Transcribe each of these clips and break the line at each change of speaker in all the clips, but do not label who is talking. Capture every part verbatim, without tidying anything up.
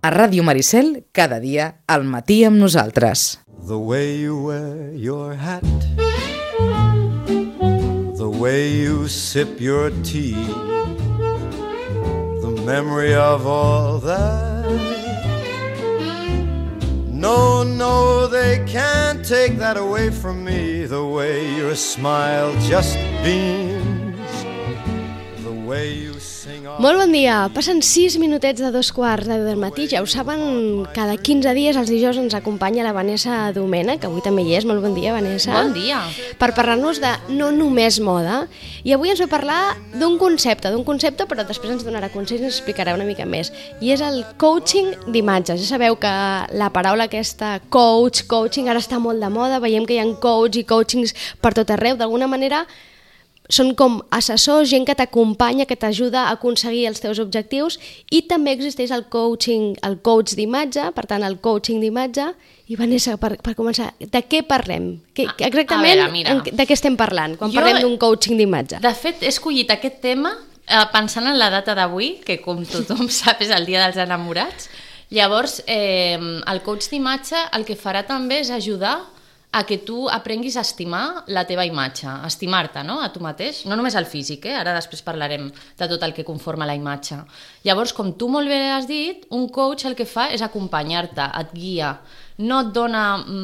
A Ràdio Maricel, cada dia, al matí amb nosaltres.
The way you wear your hat, the way you sip your tea, the memory of all that. No, no, they can't take that away from me. The way your smile just beams, the way you sing all...
Molt bon dia, passen sis minutets de dos quarts de del matí, ja ho saben, cada quinze dies els dijous ens acompanya la Vanessa Domena, que avui també hi és. Molt bon dia, Vanessa.
Bon dia.
Per parlar-nos de no només moda, i avui ens ve parlar d'un concepte, d'un concepte, però després ens donarà consells i ens explicarà una mica més, i és el coaching d'imatges. Ja sabeu que la paraula aquesta, coach, coaching, ara està molt de moda, veiem que hi ha coach i coachings per tot arreu, d'alguna manera són com assessors, gent que t'acompanya, que t'ajuda a aconseguir els teus objectius, i també existeix el coaching, el coach d'imatge, per tant el coaching d'imatge. I Vanessa, per, per començar, de què parlem? Que, exactament,
a veure, mira,
en, de què estem parlant quan
jo,
parlem d'un coaching d'imatge?
De fet, he escollit aquest tema eh, pensant en la data d'avui, que com tothom sap és el dia dels enamorats. Llavors, eh, el coach d'imatge el que farà també és ajudar a que tu aprenguis a estimar la teva imatge, a estimar-te, no?, a tu mateix, no només el físic, eh? Ara després parlarem de tot el que conforma la imatge. Llavors, com tu molt bé has dit, un coach el que fa és acompanyar-te, et guia, no et dona,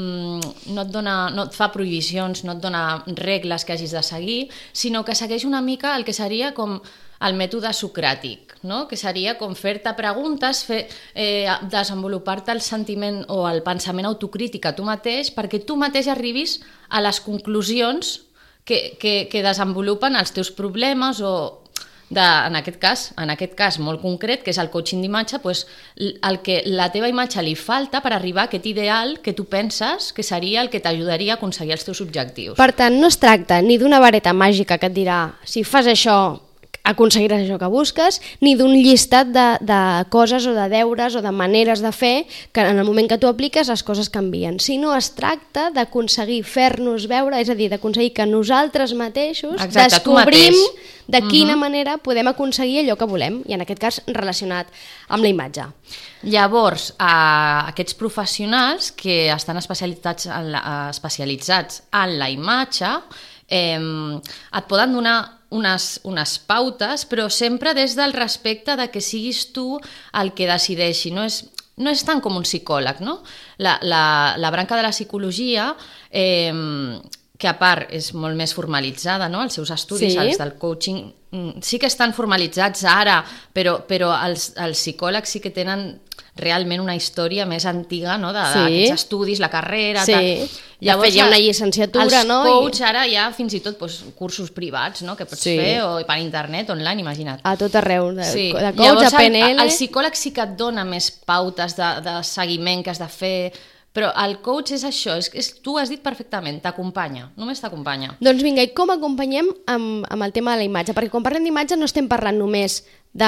mm, no et dona, no et fa prohibicions, no et dona regles que hagis de seguir, sinó que segueix una mica el que seria com el mètode socràtic, no? Que seria com fer-te preguntes, fer, eh, desenvolupar-te el sentiment o el pensament autocrític a tu mateix perquè tu mateix arribis a les conclusions que, que, que desenvolupen els teus problemes o, de, en, aquest cas, en aquest cas molt concret, que és el coaching d'imatge, doncs, el que la teva imatge li falta per arribar a aquest ideal que tu penses que seria el que t'ajudaria a aconseguir els teus objectius.
Per tant, no es tracta ni d'una vareta màgica que et dirà si fas això aconseguiràs això que busques, ni d'un llistat de, de coses o de deures o de maneres de fer que en el moment que tu apliques les coses canvien, sinó es tracta d'aconseguir fer-nos veure, és a dir, d'aconseguir que nosaltres mateixos
Exacte,
descobrim de quina
uh-huh.
manera podem aconseguir allò que volem, i en aquest cas relacionat amb la imatge.
Llavors, eh, aquests professionals que estan especialitzats en la, especialitzats en la imatge eh, et poden donar Unes, unes pautes, però sempre des del respecte de que siguis tu el que decideixi. No és, no és tant com un psicòleg, no? La, la, la branca de la psicologia, eh, que a part és molt més formalitzada, no? Els seus estudis, sí. Els del coaching, sí que estan formalitzats ara, però, però els, els psicòlegs sí que tenen realment una història més antiga, no? D'aquests sí. estudis, la carrera...
Sí.
Tal. Llavors,
de fet, hi ha una llicenciatura,
els
no?
Els coach ara hi ha fins i tot doncs, cursos privats, no? Que pots sí. fer, o per internet, online, imagina't.
A tot arreu, de,
sí.
de coach,
Llavors,
a P N L...
El, el psicòleg sí que et dona més pautes de, de seguiment que has de fer, però el coach és això, és, és, tu has dit perfectament, t'acompanya, només t'acompanya.
Doncs vinga, i com acompanyem amb, amb el tema de la imatge? Perquè quan parlem d'imatge no estem parlant només de,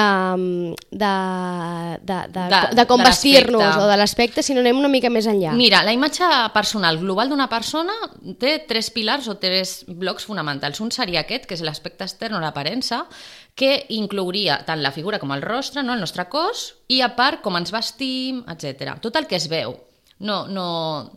de, de, de, de, de com vestir-nos o de l'aspecte, sinó anem una mica més enllà.
Mira, la imatge personal global d'una persona té tres pilars o tres blocs fonamentals. Un seria aquest, que és l'aspecte extern o l'aparença, que inclouria tant la figura com el rostre, no? El nostre cos, i a part com ens vestim, etcètera. Tot el que es veu. No, no,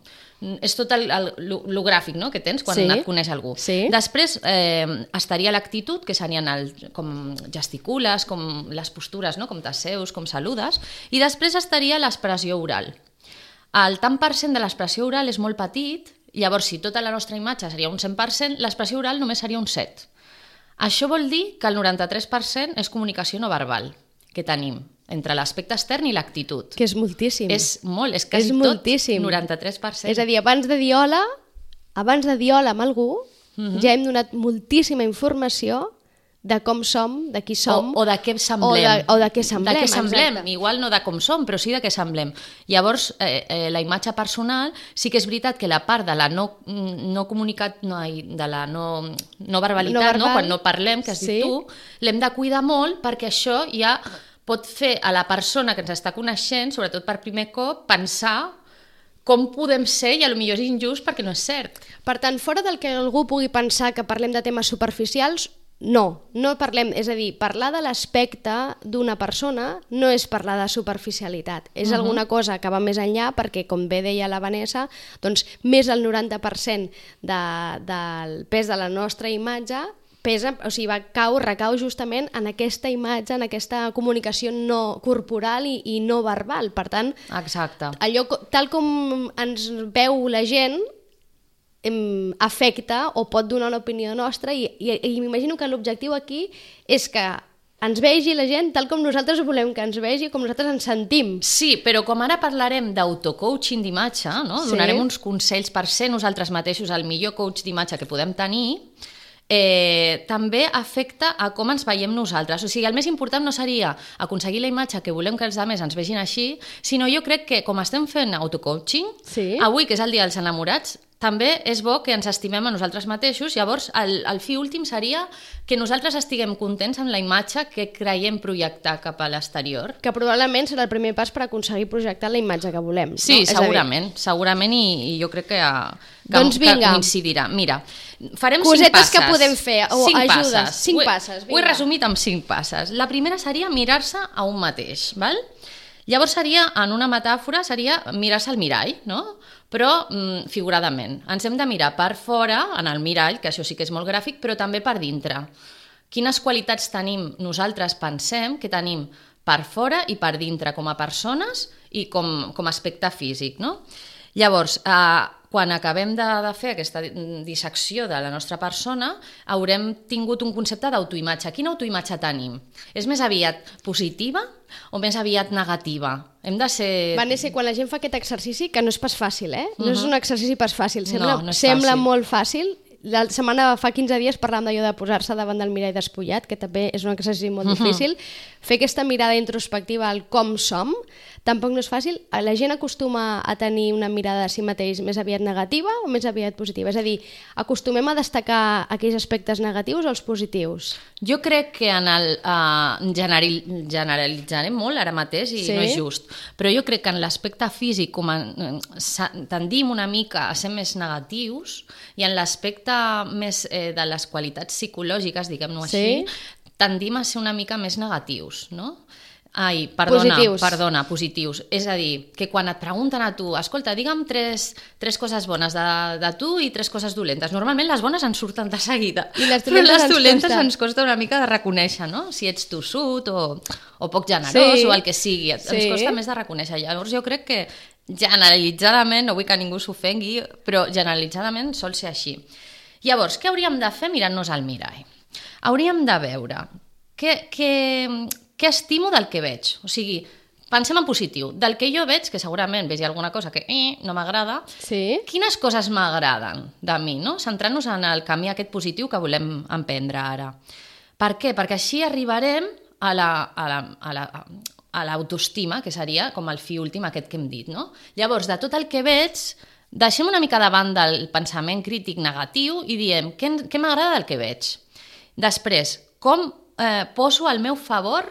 és tot el, el, el gràfic, no? Que tens quan sí. et coneix algú.
Sí.
Després eh, estaria l'actitud, que serien el, com gesticules, com les postures, no? Com t'asseus, com saludes, i després estaria l'expressió oral. El tant per cent de l'expressió oral és molt petit, llavors si tota la nostra imatge seria un cent per cent, l'expressió oral només seria un set per cent. Això vol dir que el noranta-tres per cent és comunicació no verbal que tenim entre l'aspecte extern i l'actitud.
Que és moltíssim.
És molt, és quasi
és
tot
moltíssim.
noranta-tres per cent.
És a dir, abans de dir hola, abans de dir hola amb algú, uh-huh. ja hem donat moltíssima informació de com som, de qui som...
O, o de què semblem.
O de, o de què semblem,
de què semblem.
Exacte.
Igual no de com som, però sí de què semblem. Llavors, eh, eh, la imatge personal, sí que és veritat que la part de la no, no comunicat, no, de la no, no verbalitat, no, verbal, no? Quan no parlem, que has sí. dit tu, l'hem de cuidar molt perquè això ja pot fer a la persona que ens està coneixent, sobretot per primer cop, pensar com podem ser i potser és injust perquè no és cert.
Per tant, fora del que algú pugui pensar que parlem de temes superficials, No, no parlem, és a dir, parlar de l'aspecte d'una persona no és parlar de superficialitat, és uh-huh. alguna cosa que va més enllà perquè, com bé deia la Vanessa, doncs més del noranta per cent de, del pes de la nostra imatge pesa, o sigui, va cau, recau justament en aquesta imatge, en aquesta comunicació no corporal i, i no verbal. Per tant,
exacte.
Allò tal com ens veu la gent afecta o pot donar una opinió nostra i, i, i m'imagino que l'objectiu aquí és que ens vegi la gent tal com nosaltres volem que ens vegi, com nosaltres ens sentim.
Sí, però com ara parlarem d'autocoaching d'imatge, no? Sí. Donarem uns consells per ser nosaltres mateixos el millor coach d'imatge que podem tenir, eh, també afecta a com ens veiem nosaltres. O sigui, el més important no seria aconseguir la imatge que volem que els altres ens vegin així, sinó jo crec que com estem fent autocoaching, sí. avui, que és el dia dels enamorats, també és bo que ens estimem a nosaltres mateixos, llavors el, el fi últim seria que nosaltres estiguem contents amb la imatge que creiem projectar cap a l'exterior.
Que probablement serà el primer pas per aconseguir projectar la imatge que volem.
Sí,
no?
segurament, segurament i, i jo crec que, que,
doncs vinga.
que incidirà. Mira, farem
cosetes
cinc passes.
que podem fer, o
cinc
ajudes.
Passes.
Cinc
ho,
passes, vinga.
Ho he resumit amb cinc passes. La primera seria mirar-se a un mateix, val? Llavors seria, en una metàfora, seria mirar-se al mirall, no? Però mm, figuradament. Ens hem de mirar per fora, en el mirall, que això sí que és molt gràfic, però també per dintre. Quines qualitats tenim nosaltres, pensem, que tenim per fora i per dintre, com a persones i com, com a aspecte físic, no? Llavors, eh, quan acabem de, de fer aquesta dissecció de la nostra persona, haurem tingut un concepte d'autoimatge. Quina autoimatge tenim? És més aviat positiva o més aviat negativa? Hem de ser...
Vanessa, quan la gent fa aquest exercici, que no és pas fàcil, eh? No uh-huh. és un exercici pas fàcil, sembla,
no, no és
sembla
fàcil.
molt fàcil. La setmana, fa quinze dies, parlàvem d'allò de posar-se davant del mirall despullat, que també és un exercici molt uh-huh. difícil. Fer aquesta mirada introspectiva al com som, tampoc no és fàcil. La gent acostuma a tenir una mirada de si mateix més aviat negativa o més aviat positiva? És a dir, acostumem a destacar aquells aspectes negatius o els positius?
Jo crec que en el, uh, general, generalitzarem molt ara mateix i sí? no és just, però jo crec que en l'aspecte físic com en, tendim una mica a ser més negatius i en l'aspecte més eh, de les qualitats psicològiques, diguem-ho
sí?
així, tendim a ser una mica més negatius, no? Ai, perdona,
positius.
perdona, positius. És a dir, que quan et pregunten a tu, escolta, digue'm tres, tres coses bones de, de tu i tres coses dolentes. Normalment les bones ens surten de seguida,
I les
però les
ens
dolentes
costa.
ens costa una mica de reconèixer, no? Si ets tossut o, o poc generós
sí.
o el que sigui, ens
sí.
costa més de reconèixer. Llavors jo crec que generalitzadament, no vull que ningú s'ofengui, però generalitzadament sol ser així. Llavors, què hauríem de fer mirant-nos al mirall? Hauríem de veure què, què, què estimo del que veig. O sigui, pensem en positiu. Del que jo veig, que segurament vegi alguna cosa que eh, no m'agrada,
sí.
quines coses m'agraden de mi, no? Centrant-nos en el camí aquest positiu que volem emprendre ara. Per què? Perquè així arribarem a la, a la, a la, a l'autoestima, que seria com el fi últim aquest que hem dit, no? Llavors, de tot el que veig, deixem una mica davant del pensament crític negatiu i diem què, què m'agrada del que veig. Després, com eh, poso al meu favor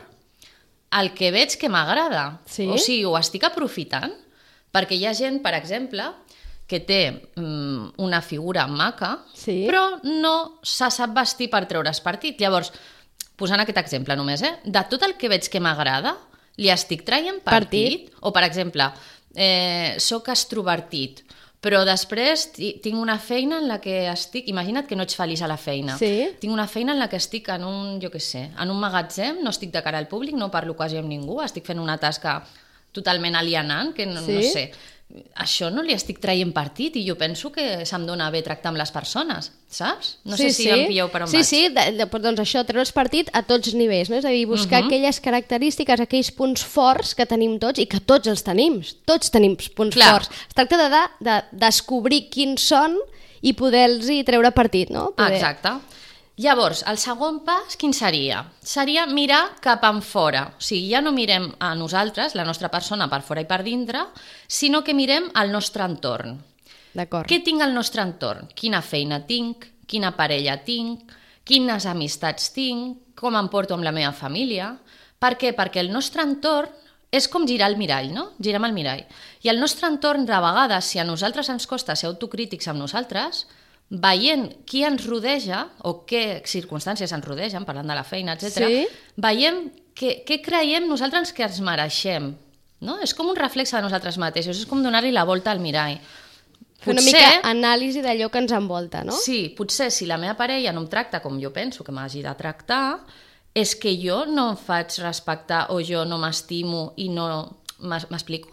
el que veig que m'agrada.
Sí?
O sigui, ho estic aprofitant, perquè hi ha gent, per exemple, que té um, una figura maca, sí? però no se sap vestir per treure's partit. Llavors, posant aquest exemple només, eh? de tot el que veig que m'agrada, li estic traient partit. partit. O, per exemple, eh, soc extrovertit, però després tinc una feina en la que estic... Imagina't que no ets feliç a la feina.
Sí?
Tinc una feina en la que estic en un, jo què sé, en un magatzem, no estic de cara al públic, no parlo quasi amb ningú, estic fent una tasca totalment alienant, que no, sí? no sé... Això no li estic traient partit i jo penso que se'm dona bé tractar amb les persones, saps? No
sí,
sé si
sí.
em pilleu per on
sí,
vaig.
Sí, sí, doncs això, treure's partit a tots nivells, no? És a dir, buscar uh -huh. aquelles característiques, aquells punts forts que tenim tots i que tots els tenim, tots tenim punts
Clar.
forts. Es tracta de, de, de descobrir quins són i poder-los treure partit, no? Poder...
Exacte. Llavors, el segon pas, quin seria? Seria mirar cap enfora. O sigui, ja no mirem a nosaltres, la nostra persona, per fora i per dintre, sinó que mirem al nostre entorn.
D'acord.
Què tinc al nostre entorn? Quina feina tinc? Quina parella tinc? Quines amistats tinc? Com em porto amb la meva família? Per què? Perquè el nostre entorn és com girar el mirall, no? Girem el mirall. I el nostre entorn, de vegades, si a nosaltres ens costa ser autocrítics amb nosaltres, veient qui ens rodeja o què circumstàncies ens rodegen, parlant de la feina, etcètera,
Sí.
veiem què, què creiem nosaltres que ens mereixem. No? És com un reflex de nosaltres mateixos, és com donar-li la volta al mirall.
Fer una mica anàlisi d'allò que ens envolta, no?
Sí, potser si la meva parella no em tracta com jo penso que m'hagi de tractar, és que jo no em faig respectar o jo no m'estimo i no... M'explico?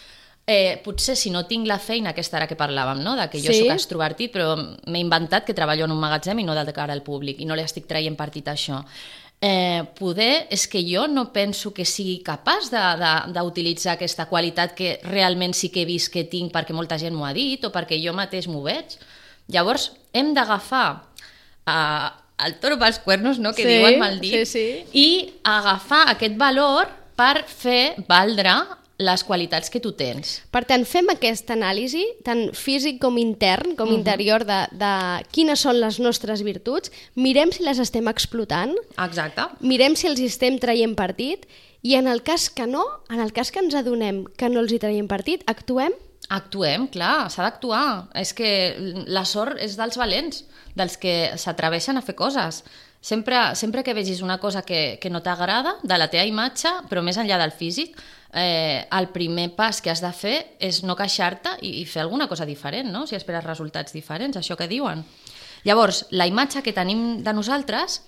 Eh, potser si no tinc la feina aquesta ara que parlàvem, no? De que jo
Sí.
sóc extrovertit, però m'he inventat que treballo en un magatzem i no de cara al públic, i no li estic traient partit a això. Eh, poder és que jo no penso que sigui capaç d'utilitzar aquesta qualitat que realment sí que he vist que tinc perquè molta gent m'ho ha dit o perquè jo mateix m'ho veig. Llavors, hem d'agafar eh, el toro pels cuernos, no? Que
Sí,
diuen mal dit,
sí, sí.
i agafar aquest valor per fer valdre les qualitats que tu tens.
Per tant, fem aquesta anàlisi, tant físic com intern, com
Mhm.
interior, de, de quines són les nostres virtuts, mirem si les estem explotant,
Exacte.
mirem si els hi estem traient partit, i en el cas que no, en el cas que ens adonem que no els hi traiem partit, actuem.
Actuem, clar, s'ha d'actuar. És que la sort és dels valents, dels que s'atreveixen a fer coses. Sempre, sempre que vegis una cosa que, que no t'agrada, de la teva imatge, però més enllà del físic, eh, el primer pas que has de fer és no queixar-te i, i fer alguna cosa diferent, no? Si esperes resultats diferents, això que diuen. Llavors, la imatge que tenim de nosaltres,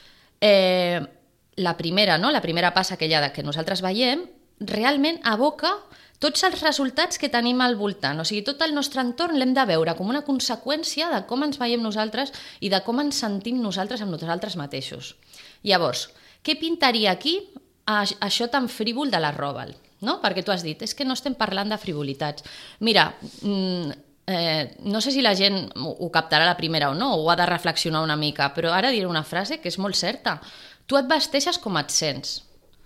eh, la primera, no? La primera passa aquella de que nosaltres veiem, realment aboca tots els resultats que tenim al voltant. O sigui, tot el nostre entorn l'hem de veure com una conseqüència de com ens veiem nosaltres i de com ens sentim nosaltres amb nosaltres mateixos. Llavors, què pintaria aquí a, això tan frívol de la Robal? No? Perquè tu has dit, és que no estem parlant de frivolitats. Mira, mm, eh, no sé si la gent ho, ho captarà a la primera o no, o ho ha de reflexionar una mica, però ara diré una frase que és molt certa. Tu et vesteixes com et sents.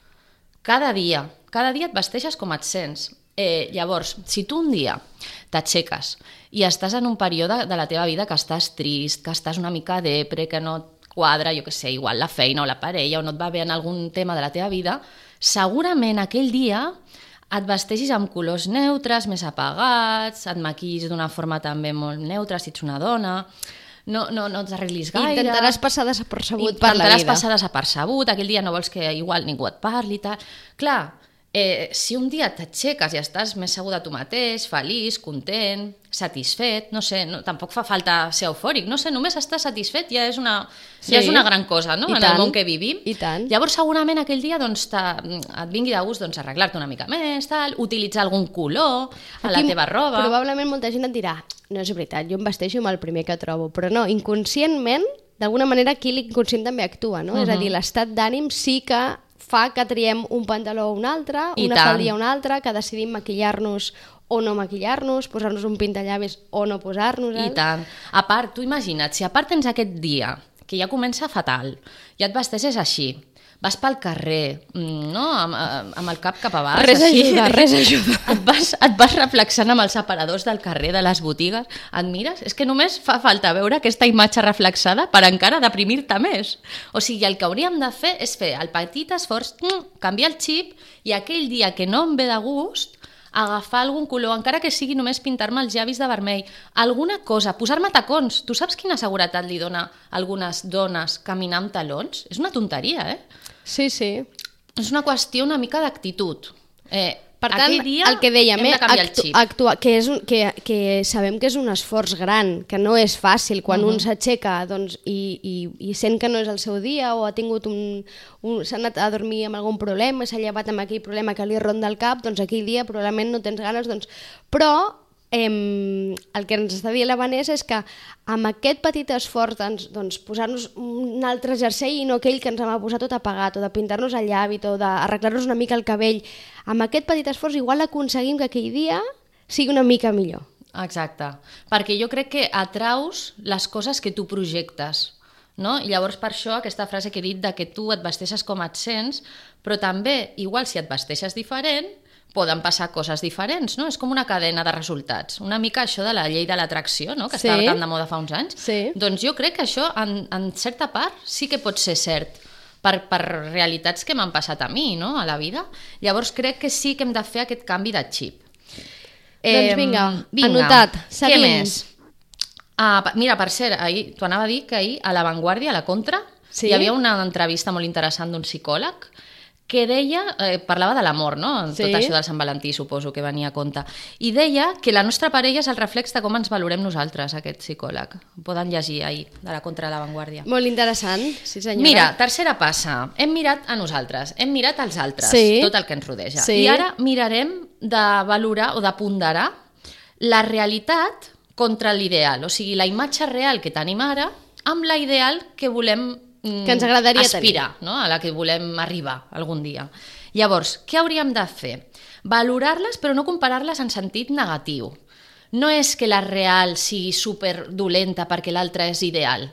Cada dia. Cada dia et vesteixes com et sents. Eh, llavors, si tu un dia t'aixeques i estàs en un període de la teva vida que estàs trist, que estàs una mica depre, que no et quadra, jo què sé, igual la feina o la parella, o no et va bé en algun tema de la teva vida, segurament aquell dia et vesteixis amb colors neutres, més apagats, et maquillis d'una forma també molt neutra, si ets una dona, no, no, no t'arreglis gaire.
Intentaràs passar desapercebut per la
Intentaràs
vida.
passar desapercebut, aquell dia no vols que igual ningú et parli i tal. Clar, eh, si un dia t'aixeques i estàs més segur de tu mateix, feliç, content, satisfet, no sé, no, tampoc fa falta ser eufòric, no sé, només estar satisfet ja és una,
Sí.
ja és una gran cosa, no?,
I
en
tant.
el món que vivim.
I tant.
Llavors segurament aquell dia doncs, et vingui de gust doncs, arreglar-te una mica més, tal, utilitzar algun color a la
Aquí
teva roba.
Probablement molta gent et dirà, no és veritat, jo em vesteixo amb el primer que trobo, però no, inconscientment, d'alguna manera aquí l'inconscient també actua, no? Uh -huh. És a dir, l'estat d'ànim sí que fa que triem un pantaló o un altre,
I
una
tant.
faldilla o un altre, que decidim maquillar-nos o no maquillar-nos, posar-nos un pintallavis o no posar-nos.
I tant. A part, tu imagina't, si a part tens aquest dia, que ja comença fatal, ja et vesteixes així, vas pel carrer, no?, amb, amb el cap cap a baix.
Res
així,
ajuda, res ajuda.
Et vas, et vas reflexant amb els aparadors del carrer, de les botigues, et mires, és que només fa falta veure aquesta imatge reflexada per encara deprimir-te més. O sigui, el que hauríem de fer és fer el petit esforç, canviar el xip, i aquell dia que no em ve de gust, agafar algun color, encara que sigui només pintar-me els llavis de vermell, alguna cosa, posar-me tacons. Tu saps quina seguretat li dona a algunes dones caminar amb talons? És una tonteria, eh?
Sí, sí.
És una qüestió una mica d'actitud. Eh,
Per tant,
aquell dia
el que dèiem,
hem
eh,
de canviar
actu
el xip.
actuar, que, és un, que, que sabem que és un esforç gran, que no és fàcil, quan uh -huh. un s'aixeca doncs, i, i, i sent que no és el seu dia o ha tingut un, un s'ha anat a dormir amb algun problema, s'ha llevat amb aquell problema que li ronda el cap, doncs aquell dia probablement no tens ganes, doncs... però eh, el que ens està dient la Vanessa és que amb aquest petit esforç doncs, doncs, posar-nos un altre jersei i no aquell que ens hem posat tot apagat, o de pintar-nos el llavi, o d'arreglar-nos una mica el cabell, amb aquest petit esforç igual aconseguim que aquell dia sigui una mica millor.
Exacte, perquè jo crec que atraus les coses que tu projectes, no? I llavors per això aquesta frase que he dit de que tu et vesteixes com et sents, però també, igual si et vesteixes diferent, poden passar coses diferents, no? És com una cadena de resultats. Una mica això de la llei de l'atracció, no?, que
Sí.
estava tan de moda fa uns anys.
Sí.
Doncs jo crec que això, en, en certa part, sí que pot ser cert per, per realitats que m'han passat a mi, no?, a la vida. Llavors crec que sí que hem de fer aquest canvi de xip.
Doncs vinga, anotat,
Què
seguim.
més? Uh, mira, per cert, ahir, t'ho anava a dir que ahir a La Vanguardia, a la Contra,
Sí?
hi havia una entrevista molt interessant d'un psicòleg que deia, eh, parlava de l'amor, no?
Sí.
Tot això del Sant Valentí, suposo que venia a compte. I deia que la nostra parella és el reflex de com ens valorem nosaltres, aquest psicòleg. Ho poden llegir ahir, de la Contra de La Vanguardia.
Molt interessant, sí senyora.
Mira, tercera passa. Hem mirat a nosaltres, hem mirat als altres,
Sí.
tot el que ens rodeja.
Sí.
I ara mirarem de valorar o de ponderar la realitat contra l'ideal, o sigui, la imatge real que tenim ara amb la ideal que volem mm,
Que ens agradaria
aspirar, no? A la que volem arribar algun dia. Llavors, què hauríem de fer? Valorar-les, però no comparar-les en sentit negatiu. No és que la real sigui super dolenta perquè l'altra és ideal.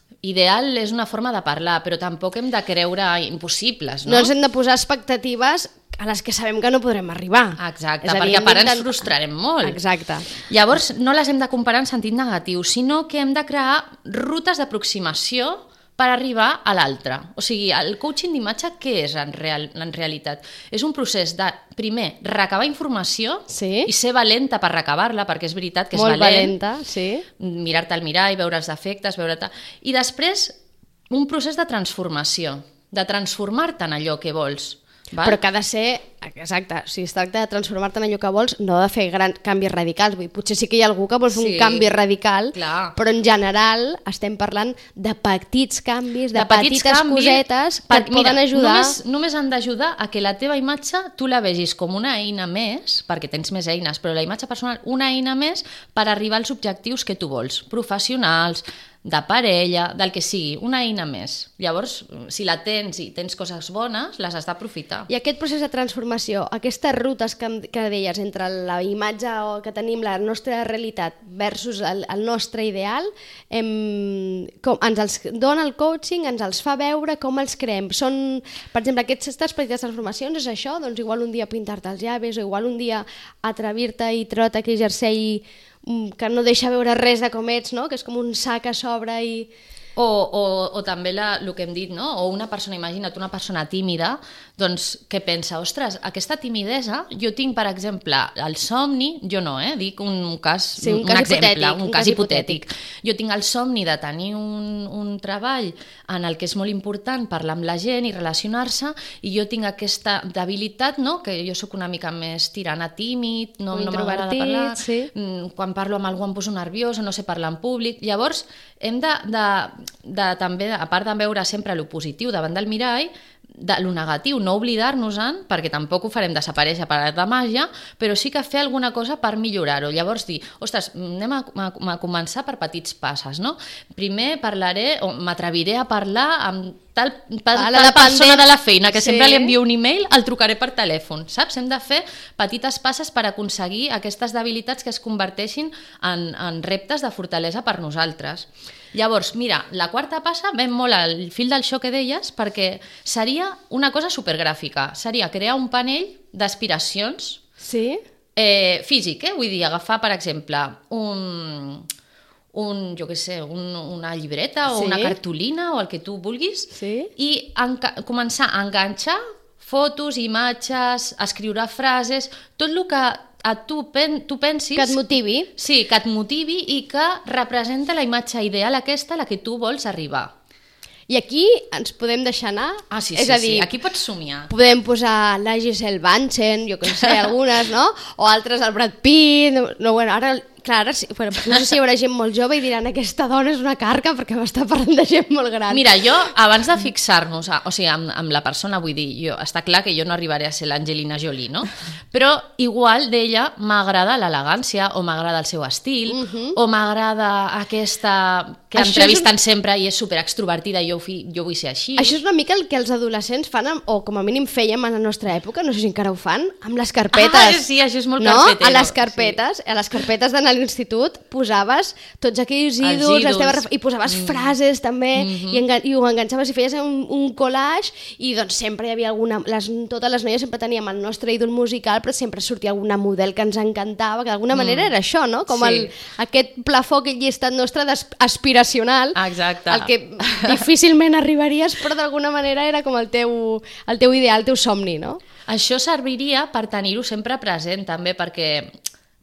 Ideal és una forma de parlar, però tampoc hem de creure impossibles, no?
No ens hem de posar expectatives a les que sabem que no podrem arribar.
Exacte,
És a dir,
perquè a
hem
part ens
d'intent-
frustrarem molt.
Exacte.
Llavors, no les hem de comparar en sentit negatiu, sinó que hem de crear rutes d'aproximació per arribar a l'altre. O sigui, el coaching d'imatge què és en, real, en realitat? És un procés de, primer, recabar informació
Sí.
i ser valenta per recabar-la, perquè és veritat que és
Molt
valent,
valenta, sí.
mirar-te al mirall, veure els defectes, veure i després un procés de transformació, de transformar-te en allò que vols. Val?
Però que ha de ser, exacte, si es tracta de transformar-te en allò que vols, no de fer grans canvis radicals. Vull dir, potser sí que hi ha algú que vol fer
Sí,
un canvi radical,
clar.
però en general estem parlant de petits canvis, de,
de petits
petites
canvis,
cosetes que
per-
et poden
mira,
ajudar.
Només, només han d'ajudar a que la teva imatge tu la vegis com una eina més, perquè tens més eines, però la imatge personal, una eina més per arribar als objectius que tu vols, professionals, de parella, del que sigui, una eina més. Llavors, si la tens i tens coses bones, les has d'aprofitar.
I aquest procés de transformació, aquestes rutes que, que deies entre la imatge que tenim, la nostra realitat versus el, el nostre ideal, em, com, ens els dona el coaching, ens els fa veure com els creem. Són, per exemple, aquestes petites transformacions és això, doncs igual un dia pintar-te els llavis o igual un dia atrevir-te i treure't aquell jersei que no deixa veure res de com ets, no? Que és com un sac a sobre i...
O, o, o també la, el que hem dit, no? O una persona, imagina't una persona tímida, doncs que pensa, ostres, aquesta timidesa, jo tinc, per exemple, el somni, jo no, eh? Dic un cas,
Sí, un
un,
cas
exemple,
hipotètic,
un,
un
cas
cas
hipotètic. Jo tinc el somni de tenir un, un treball en el que és molt important parlar amb la gent i relacionar-se, i jo tinc aquesta debilitat, no? Que jo sóc una mica més tirant a tímid, no,
O
no m'agrada
introvertit,
parlar,
sí.
mm, quan parlo amb algú em poso nerviosa, no sé parlar en públic. Llavors, hem de, de, de també, a part de veure sempre lo positiu davant del mirall, de lo negatiu, no oblidar-nos-en, perquè tampoc ho farem desaparèixer per art de màgia, però sí que fer alguna cosa per millorar-ho. Llavors dir, ostres, anem a, a, a començar per petits passes, no? Primer parlaré, o m'atreviré a parlar amb tal, tal,
Ah, la
tal persona
dependent.
de la feina, que
Sí.
sempre li envio un e-mail, el trucaré per telèfon, saps? Hem de fer petites passes per aconseguir aquestes debilitats que es converteixin en, en reptes de fortalesa per nosaltres. Llavors, mira, la quarta passa ven molt al fil del show que deies, perquè seria una cosa supergràfica. Seria crear un panell d'aspiracions
Sí?
eh, físic, eh? Vull dir, agafar, per exemple, un, un jo què sé, un, una llibreta o
Sí.
una cartolina o el que tu vulguis,
Sí.
i enca- començar a enganxar fotos, imatges, escriure frases, tot el que a tu, pen, tu pensis...
Que et motivi.
Sí, que et motivi i que representa la imatge ideal aquesta a la que tu vols arribar.
I aquí ens podem deixar anar.
Ah, sí,
és
sí,
a dir,
sí. Aquí pots somiar.
podem posar la Giselle Bunchen, jo que sé, algunes, no? O altres, el Brad Pitt... No, no bueno, ara, clar, ara sí, bueno, no sé si hi haurà gent molt jove i diran aquesta dona és una carca perquè m'està parlant de gent molt gran.
Mira, jo, abans de fixar-nos, a- o sigui, amb, amb la persona, vull dir, jo, està clar que jo no arribaré a ser l'Angelina Jolie, no? Però igual d'ella m'agrada l'elegància, o m'agrada el seu estil, o m'agrada aquesta que
Això és
entrevisten sempre i és superextrovertida i jo, ho fi- jo vull ser així.
Això és una mica el que els adolescents fan, amb, o com a mínim fèiem en la nostra època, no sé si encara ho fan, amb les carpetes.
Ah, sí, això és molt
no?
carpetero,
A les carpetes, sí. a les carpetes d'anar a l'institut posaves tots aquells
Els
ídols, les
ídols.
teves, ref- i posaves mm. frases també, mm -hmm. i, engan i ho enganxaves i feies un, un collage, i doncs sempre hi havia alguna... Les, totes les noies sempre teníem el nostre ídol musical, però sempre sortia alguna model que ens encantava, que d'alguna mm. manera era això, no? Com
Sí.
el, aquest plafó, aquell llistat nostre aspiracional,
Exacte.
el que difícilment arribaries, però d'alguna manera era com el teu, el teu ideal, el teu somni, no?
Això serviria per tenir-ho sempre present, també, perquè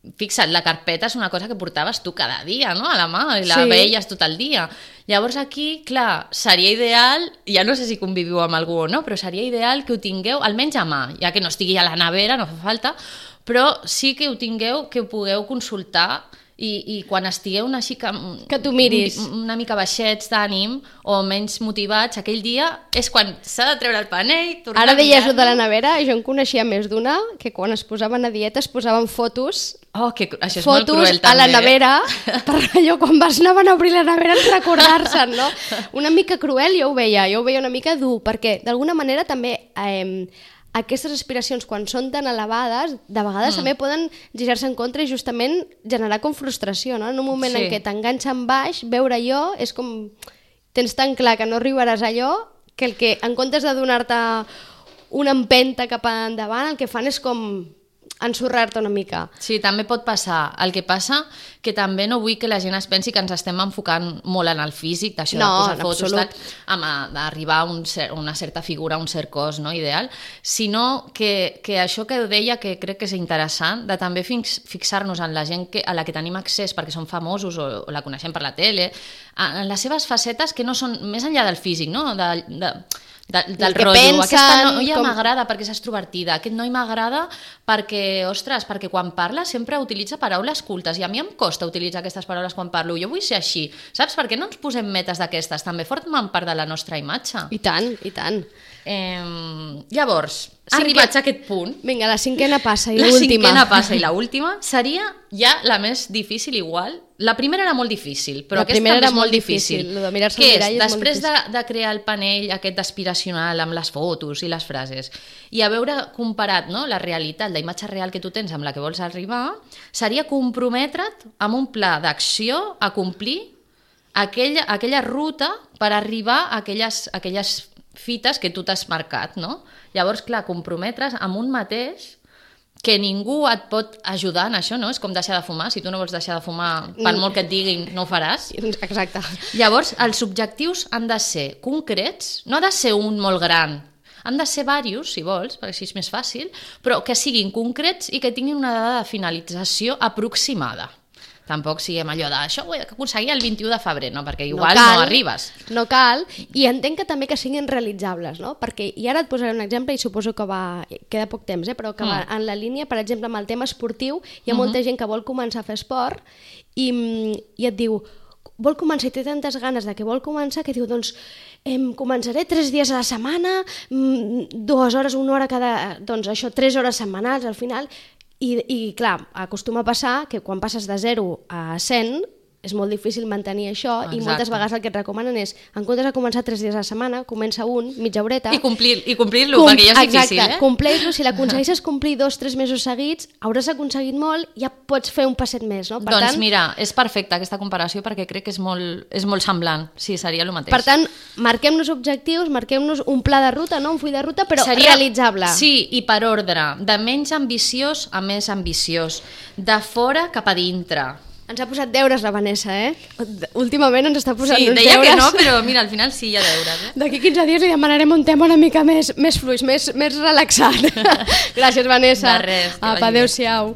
fixa't, la carpeta és una cosa que portaves tu cada dia, no?, a la mà, i la
Sí.
veies tot el dia. Llavors aquí, clar, seria ideal, ja no sé si conviviu amb algú o no, però seria ideal que ho tingueu almenys a mà, ja que no estigui a la nevera, no fa falta, però sí que ho tingueu, que ho pugueu consultar i, i quan estigueu una, xica,
Que tu miris.
una mica baixets d'ànim o menys motivats, aquell dia és quan s'ha de treure el panell, tornar
Ara
a
deies
mirar-lo.
lo de la nevera, jo en coneixia més d'una que quan es posaven a dieta es posaven fotos
Oh, que això és molt
fotos
cruel,
a la
també, eh?
nevera per allò quan vas anaven a obrir la nevera en recordar-se'n, no? Una mica cruel jo ho veia, jo ho veia una mica dur, perquè d'alguna manera també eh, aquestes aspiracions quan són tan elevades de vegades mm. també poden girar-se en contra i justament generar com frustració, no? En un moment
Sí.
en què t'enganxa en baix, veure allò és com tens tan clar que no arribaràs a allò que el que en comptes de donar-te una empenta cap endavant el que fan és com ensorrar-te una mica.
Sí, també pot passar. El que passa que també no vull que la gent es pensi que ens estem enfocant molt en el físic, d'això
No,
de posar
en
fotos,
absolut.
tal, amb a- d'arribar a un cer una certa figura, un cert cos, no?, ideal, sinó que, que això que deia que crec que és interessant, de també fix, fixar-nos en la gent que, a la que tenim accés perquè són famosos o, o la coneixem per la tele, en les seves facetes que no són, més enllà del físic, no?, de, de, de, del
que
rotllo,
pensen,
aquesta noia
com-
m'agrada perquè és extrovertida, aquest noi m'agrada perquè, ostres, perquè quan parla sempre utilitza paraules cultes i a mi em costa utilitzar aquestes paraules quan parlo, jo vull ser així, saps? Per què no ens posem metes d'aquestes? També formen part de la nostra imatge.
I tant, i tant.
Eh, llavors,
Cinquè-
arribats a aquest punt,
Vinga, la cinquena passa i
la
l'última.
cinquena passa i la última seria ja la més difícil igual. La primera era molt difícil, però
La
aquesta
primera
també
era
és molt
molt
difícil.
difícil, lo de mirar-se al
Què és?
mirall és molt
Després de, de crear el panell aquest aspiracional amb les fotos i les frases i a veure comparat, no, la realitat, la imatge real que tu tens amb la que vols arribar, seria comprometre't amb un pla d'acció a complir aquella, aquella ruta per arribar a aquelles, aquelles fites que tu t'has marcat, no? Llavors, clar, comprometre's amb un mateix que ningú et pot ajudar en això, no? És com deixar de fumar. Si tu no vols deixar de fumar, per molt que et diguin, no ho faràs.
Exacte.
Llavors, els objectius han de ser concrets, no ha de ser un molt gran, han de ser diversos, si vols, perquè així és més fàcil, però que siguin concrets i que tinguin una data de finalització aproximada. Tampoc siguem allò de això ho he d'aconseguir el vint-i-u de febrer, no? Perquè igual no,
cal,
no arribes.
No cal, i entenc que també que siguin realitzables, no? Perquè, i ara et posaré un exemple, i suposo que va, queda poc temps, eh? Però que va en la línia, per exemple, amb el tema esportiu, hi ha molta gent que vol començar a fer esport i, i et diu, vol començar i té tantes ganes de que vol començar que diu, doncs, em començaré tres dies a la setmana, mm, dues hores, una hora cada... Doncs això, tres hores setmanals al final. I, i clar, acostuma a passar que quan passes de zero a cent és molt difícil mantenir això. Exacte. I moltes vegades el que et recomanen és, en comptes de començar tres dies a la setmana, comença un, mitja horeta.
I complir- i complir-lo, perquè ja és
exacte,
difícil, eh?
Compleix-lo, si l'aconsegueixes complir dos tres mesos seguits, hauràs aconseguit molt, ja pots fer un passet més, no? Per
doncs
tant,
mira, és perfecta aquesta comparació perquè crec que és molt, és molt semblant. Sí, seria el mateix.
per tant, marquem-nos objectius, marquem-nos un pla de ruta, no un full de ruta, però realitzable.
Sí, i per ordre, de menys ambiciós a més ambiciós, de fora cap a dintre.
Ens ha posat deures la Vanessa, eh? Últimament ens està posant
Sí,
uns
deia
deures.
que no, però mira, al final sí hi ha deures. Eh?
D'aquí quinze dies li demanarem un tema una mica més, més fluix, més, més relaxat. Gràcies, Vanessa.
De res, que vagi
Apa,
bé.
adéu-siau.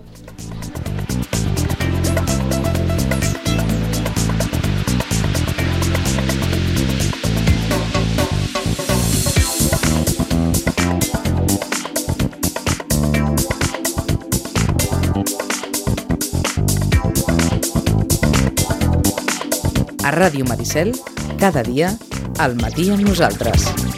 A Ràdio Maricel, cada dia, al matí amb nosaltres.